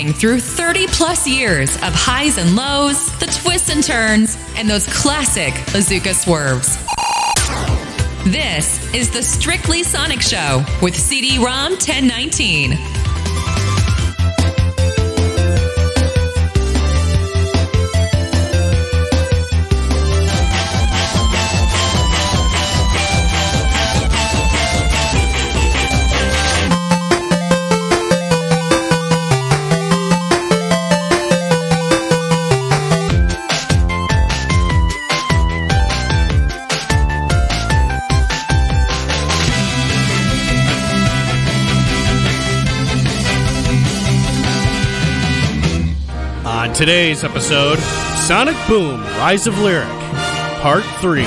living through 30 plus years of highs and lows, the twists and turns, and those classic Lazuka swerves. This is the Strictly Sonic Show with CD-ROM 1019. Today's episode, Sonic Boom, Rise of Lyric, Part 3.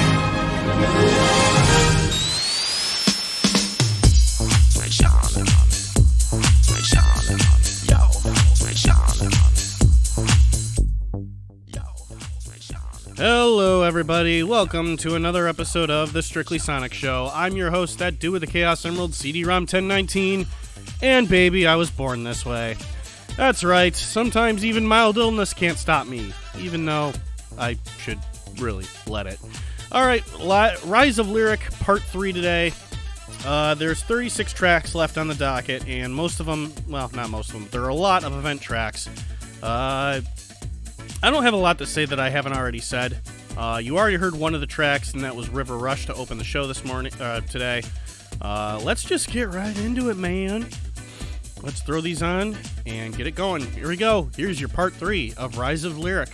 Hello everybody, welcome to another episode of the Strictly Sonic Show. I'm your host, that dude with the Chaos Emerald, CD-ROM 1019, and baby, I was born this way. That's right, sometimes even mild illness can't stop me, even though I should really let it. Alright, Rise of Lyric Part 3 today. There's 36 tracks left on the docket, and most of them, well, not most of them, there are a lot of event tracks. I don't have a lot to say that I haven't already said. You already heard one of the tracks, and that was River Rush to open the show today. Let's just get right into it, man. Let's throw these on and get it going. Here we go. Here's your part 3 of Rise of Lyric.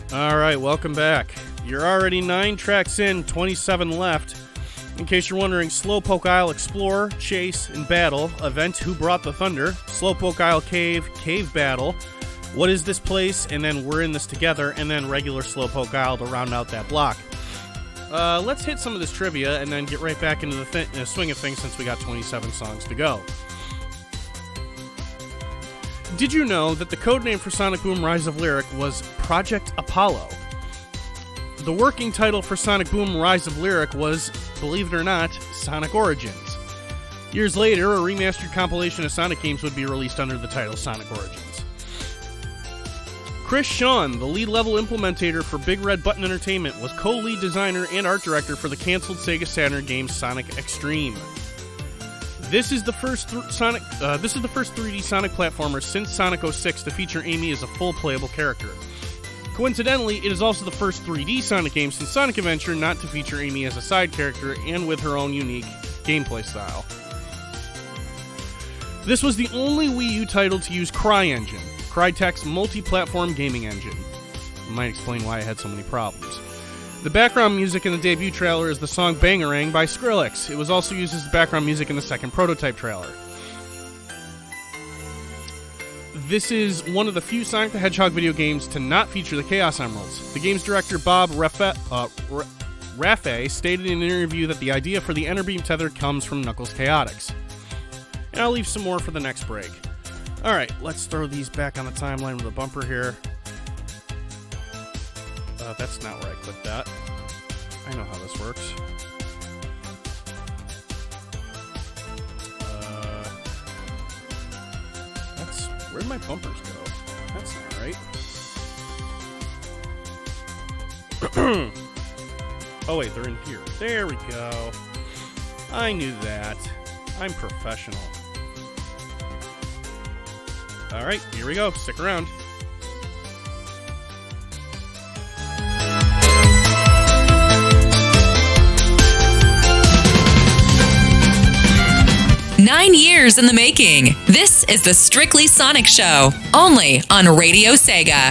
Alright, welcome back. You're already 9 tracks in, 27 left. In case you're wondering, Slowpoke Isle Explore, Chase, and Battle, Event Who Brought the Thunder, Slowpoke Isle Cave, Cave Battle, What Is This Place, and then We're In This Together, and then regular Slowpoke Isle to round out that block. Let's hit some of this trivia and then get right back into the swing of things since we got 27 songs to go. Did you know that the codename for Sonic Boom Rise of Lyric was Project Apollo? The working title for Sonic Boom Rise of Lyric was, believe it or not, Sonic Origins. Years later, a remastered compilation of Sonic games would be released under the title Sonic Origins. Chris Sean, the lead level implementator for Big Red Button Entertainment, was co-lead designer and art director for the canceled Sega Saturn game Sonic Extreme. This is the first 3D Sonic platformer since Sonic 06 to feature Amy as a full playable character. Coincidentally, it is also the first 3D Sonic game since Sonic Adventure not to feature Amy as a side character and with her own unique gameplay style. This was the only Wii U title to use CryEngine, Crytek's multi-platform gaming engine. It might explain why I had so many problems. The background music in the debut trailer is the song Bangarang by Skrillex. It was also used as the background music in the second prototype trailer. This is one of the few Sonic the Hedgehog video games to not feature the Chaos Emeralds. The game's director Bob Raffay stated in an interview that the idea for the Enerbeam Tether comes from Knuckles Chaotix. And I'll leave some more for the next break. Alright, let's throw these back on the timeline with a bumper here. That's not where I clicked that. I know how this works. Where'd my bumpers go? That's not right. Oh wait, they're in here. There we go. I knew that. I'm professional. Alright, here we go. Stick around. Nine years in the making. This is the Strictly Sonic Show, only on Radio Sega.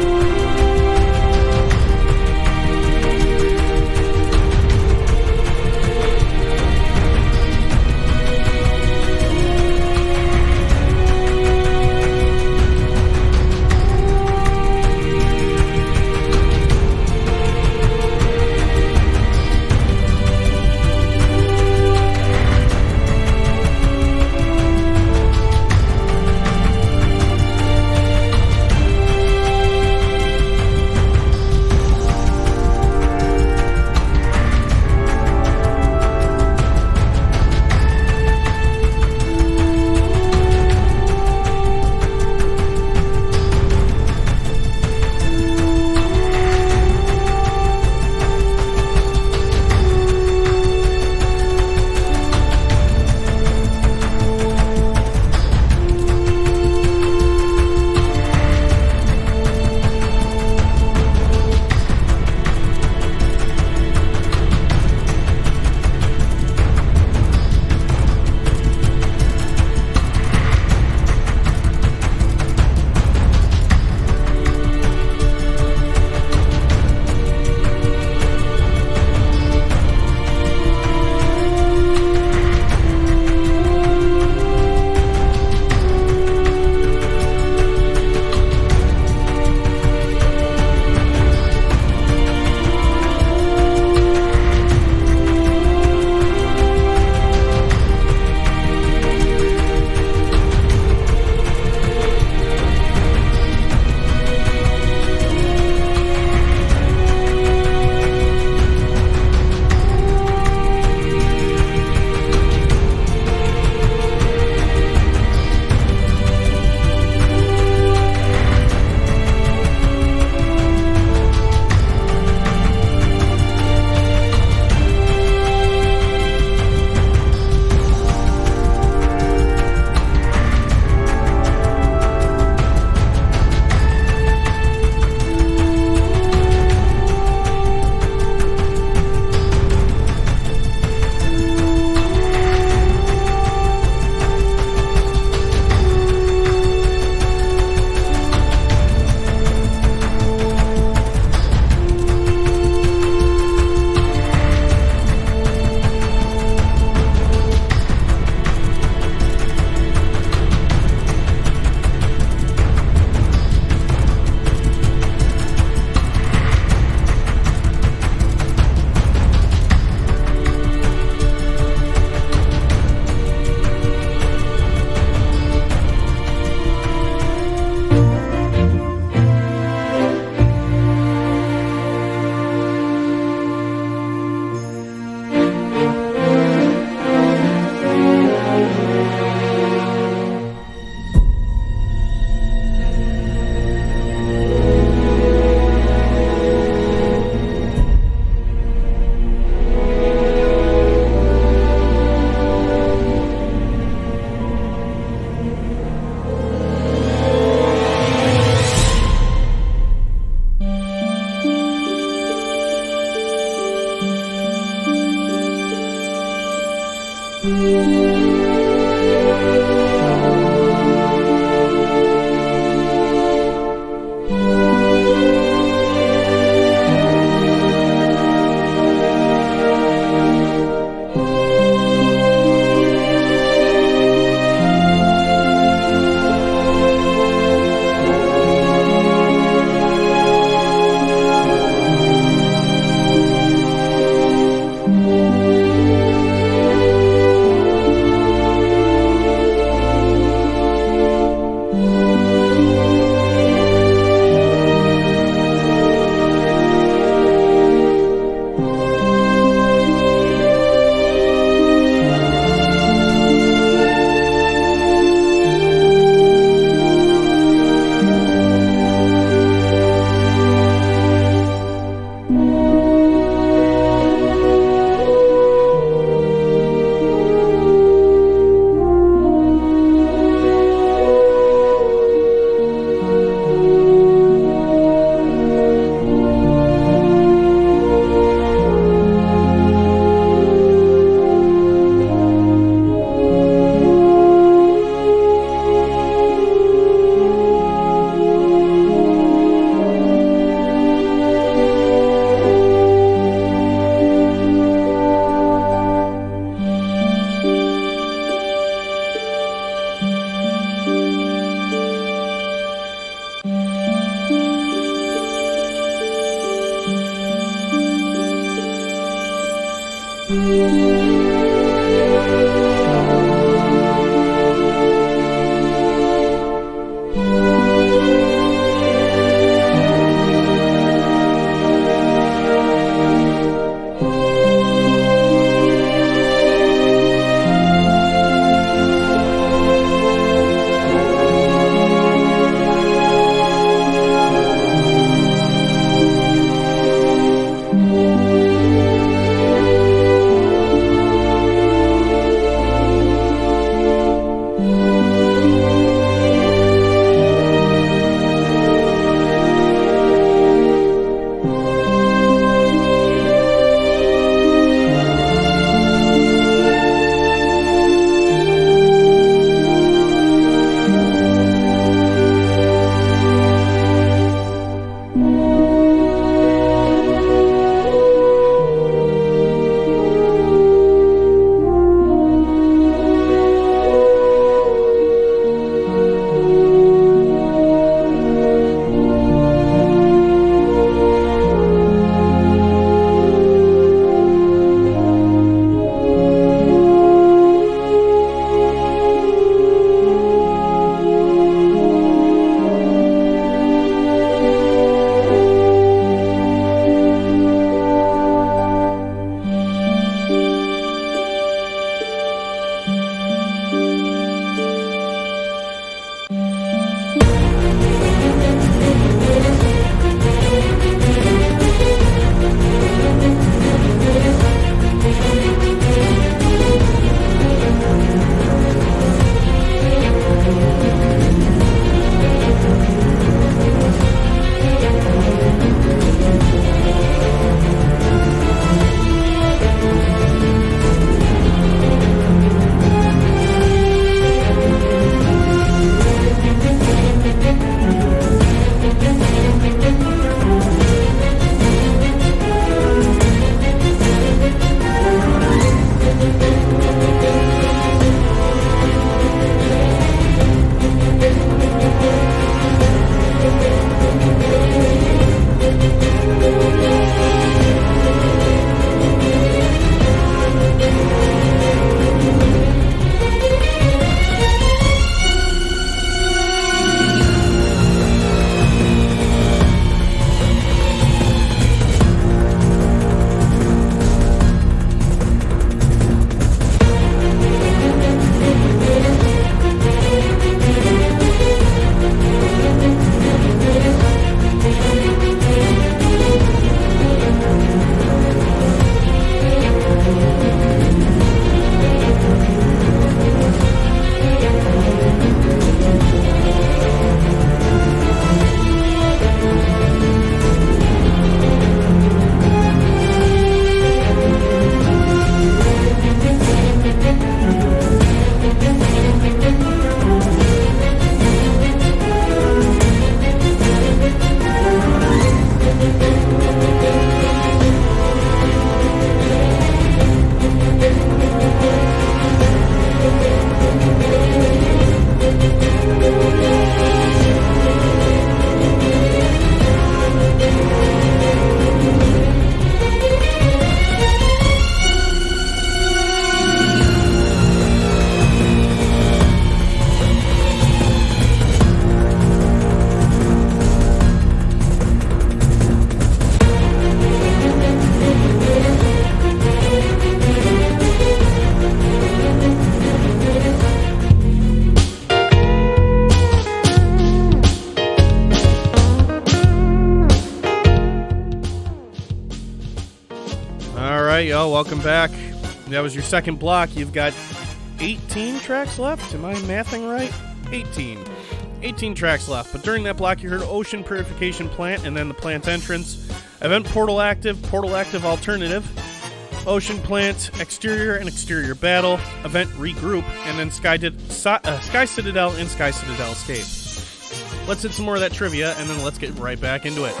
go. Welcome back. That was your second block. You've got 18 tracks left. Am I mathing right? 18 tracks left. But during that block, you heard Ocean Purification Plant, and then the plant entrance, Event Portal Active Alternative, Ocean Plant, Exterior and Exterior Battle, Event Regroup, and then Sky Citadel and Sky Citadel Escape. Let's hit some more of that trivia, and then let's get right back into it.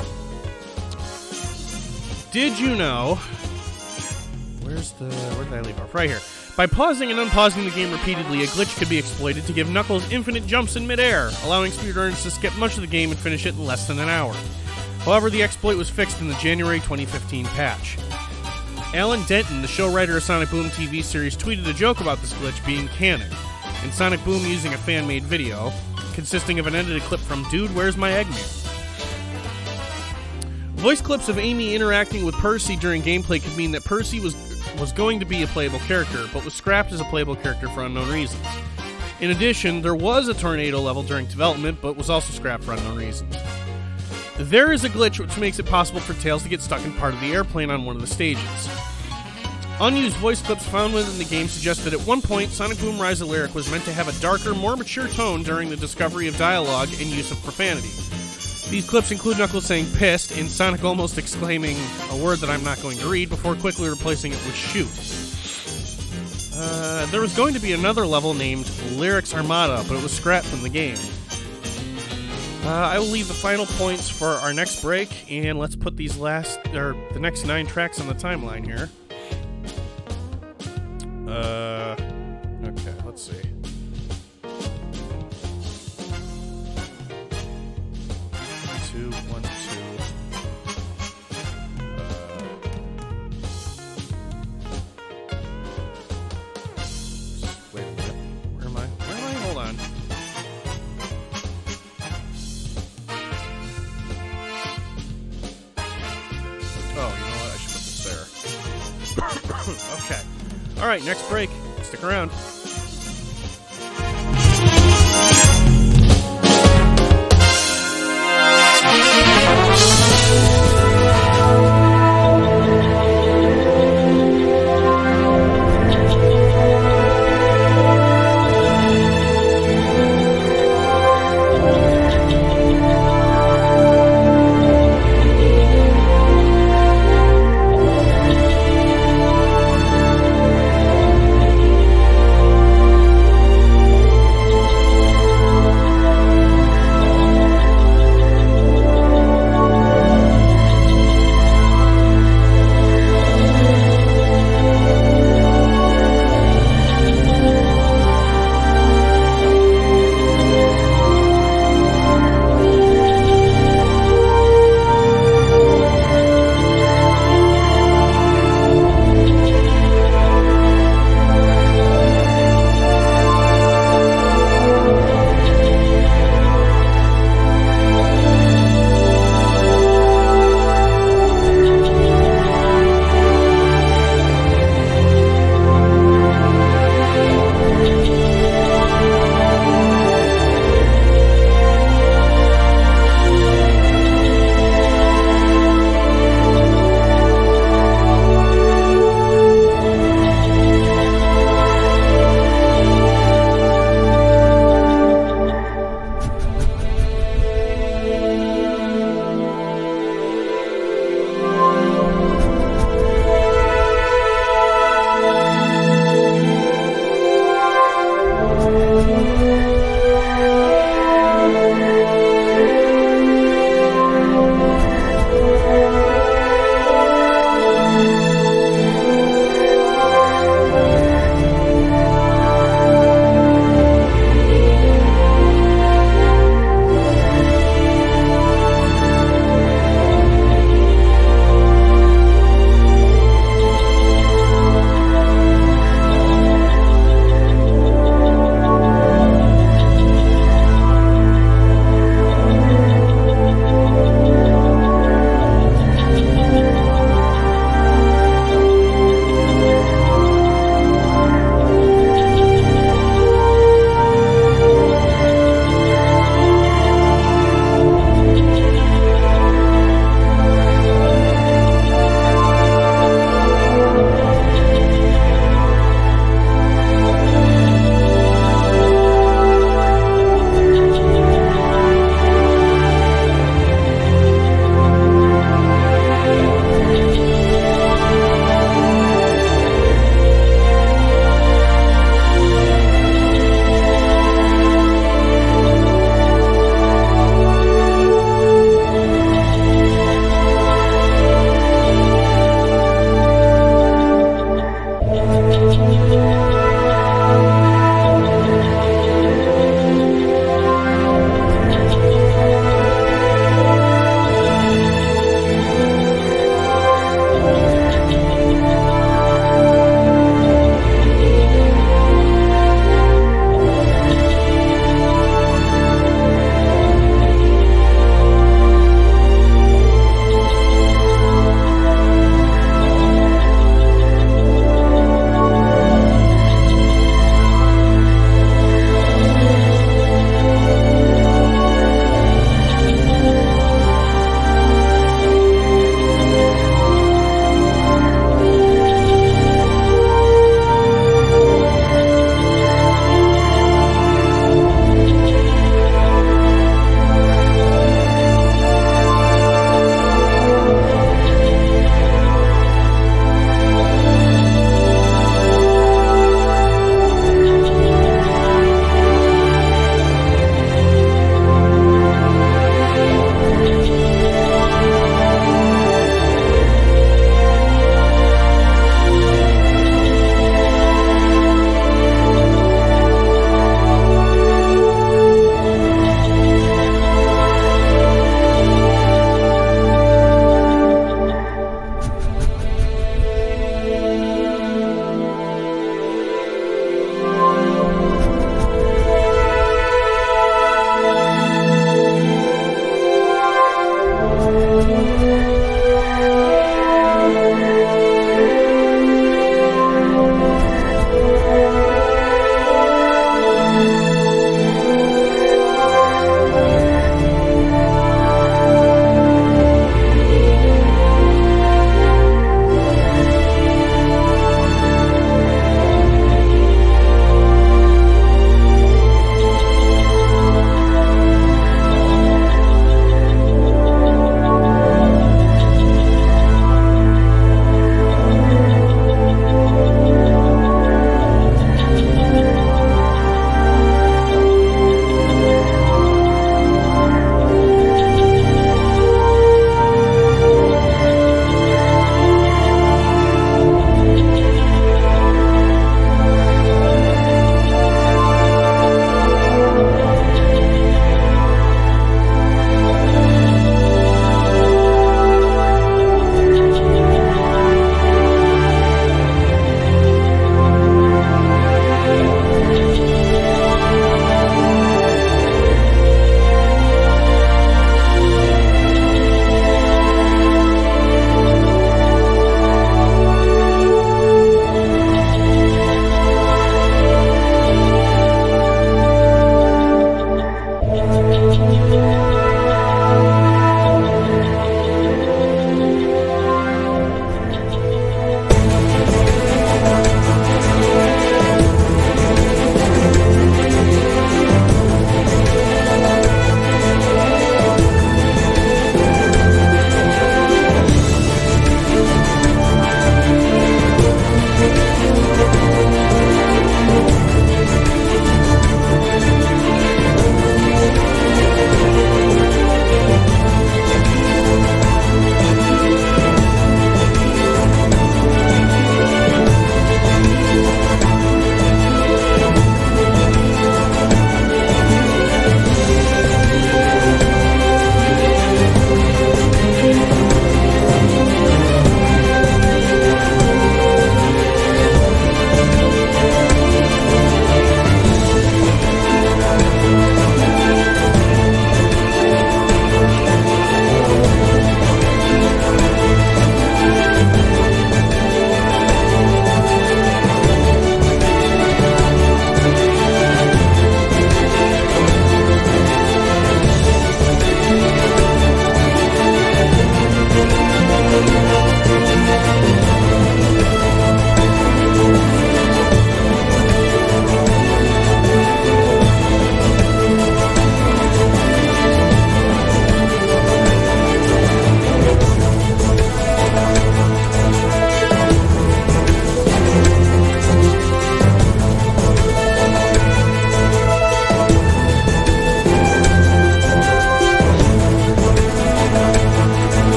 Did you know... Where did I leave off? Right here. By pausing and unpausing the game repeatedly, a glitch could be exploited to give Knuckles infinite jumps in midair, allowing speedrunners to skip much of the game and finish it in less than an hour. However, the exploit was fixed in the January 2015 patch. Alan Denton, the show writer of Sonic Boom TV series, tweeted a joke about this glitch being canon, in Sonic Boom using a fan-made video, consisting of an edited clip from Dude, Where's My Eggman? Voice clips of Amy interacting with Percy during gameplay could mean that Percy was going to be a playable character, but was scrapped as a playable character for unknown reasons. In addition, there was a tornado level during development, but was also scrapped for unknown reasons. There is a glitch which makes it possible for Tails to get stuck in part of the airplane on one of the stages. Unused voice clips found within the game suggest that at one point, Sonic Boom Rise of Lyric was meant to have a darker, more mature tone during the discovery of dialogue and use of profanity. These clips include Knuckles saying pissed and Sonic almost exclaiming a word that I'm not going to read before quickly replacing it with shoot. There was going to be another level named Lyrics Armada, but it was scrapped from the game. I will leave the final points for our next break, and let's put the next 9 tracks on the timeline here. Okay, let's see. Wait a minute. Where am I? Hold on. Oh, you know what? I should put this there. Okay. Alright, next break. Stick around.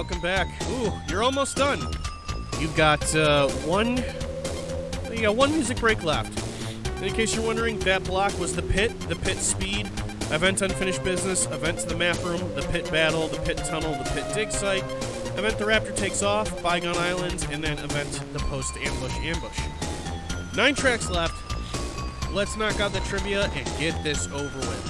welcome back. Ooh, you're almost done. You've got one music break left. In case you're wondering, that block was the pit speed, event unfinished business, event to the map room, the pit battle, the pit tunnel, the pit dig site, event the raptor takes off, Bygone Islands, and then event the post ambush. 9 tracks left. Let's knock out the trivia and get this over with.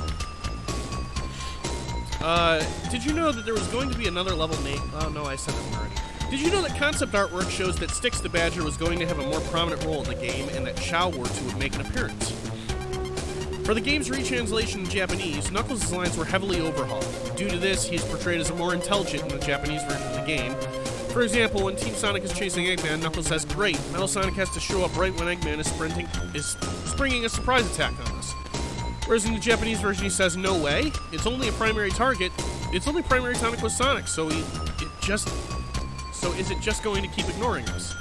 Did you know that there was going to be another level name? Oh no, I said that already. Did you know that concept artwork shows that Styx the Badger was going to have a more prominent role in the game and that Chao were to make an appearance? For the game's retranslation in Japanese, Knuckles' lines were heavily overhauled. Due to this, he's portrayed as more intelligent in the Japanese version of the game. For example, when Team Sonic is chasing Eggman, Knuckles says, "Great, Metal Sonic has to show up right when Eggman is springing a surprise attack on us." Whereas in the Japanese version, he says, "No way, it's only a primary target. It's only primary Sonic with Sonic, so is it just going to keep ignoring us?"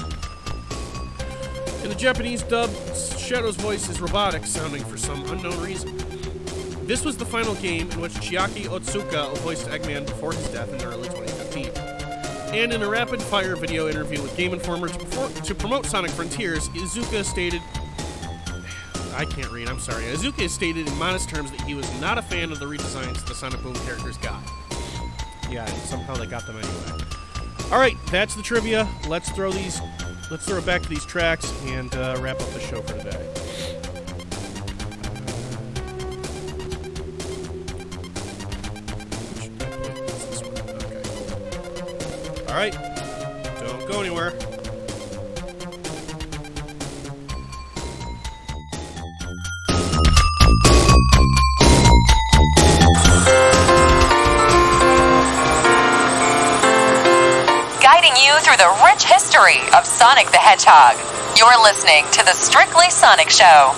In the Japanese dub, Shadow's voice is robotic sounding for some unknown reason. This was the final game in which Chiaki Otsuka voiced Eggman before his death in early 2015. And in a rapid-fire video interview with Game Informer to promote Sonic Frontiers, Iizuka stated... I can't read, I'm sorry. Iizuka stated in modest terms that he was not a fan of the redesigns the Sonic Boom characters got. Yeah, and somehow they got them anyway. Alright, that's the trivia. Let's throw it back to these tracks and wrap up the show for today. Alright, don't go anywhere. Guiding you through the rich history of Sonic the Hedgehog. You're listening to the Strictly Sonic Show.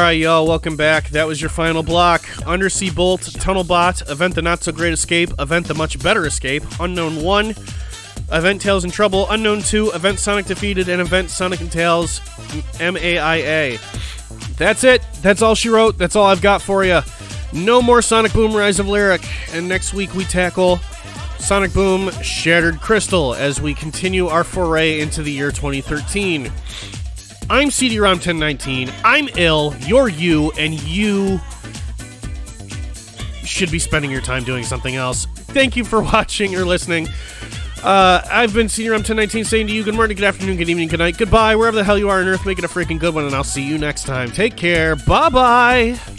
Alright, y'all, welcome back. That was your final block. Undersea Bolt, Tunnel Bot, Event the Not So Great Escape, Event the Much Better Escape, Unknown 1, Event Tails in Trouble, Unknown 2, Event Sonic Defeated, and Event Sonic and Tails MAIA. That's it. That's all she wrote. That's all I've got for you. No more Sonic Boom Rise of Lyric. And next week we tackle Sonic Boom Shattered Crystal as we continue our foray into the year 2013. I'm CD-ROM 1019. I'm ill. You're you. And you should be spending your time doing something else. Thank you for watching or listening. I've been CD-ROM 1019 saying to you good morning, good afternoon, good evening, good night, goodbye, wherever the hell you are on Earth, make it a freaking good one, and I'll see you next time. Take care. Bye-bye.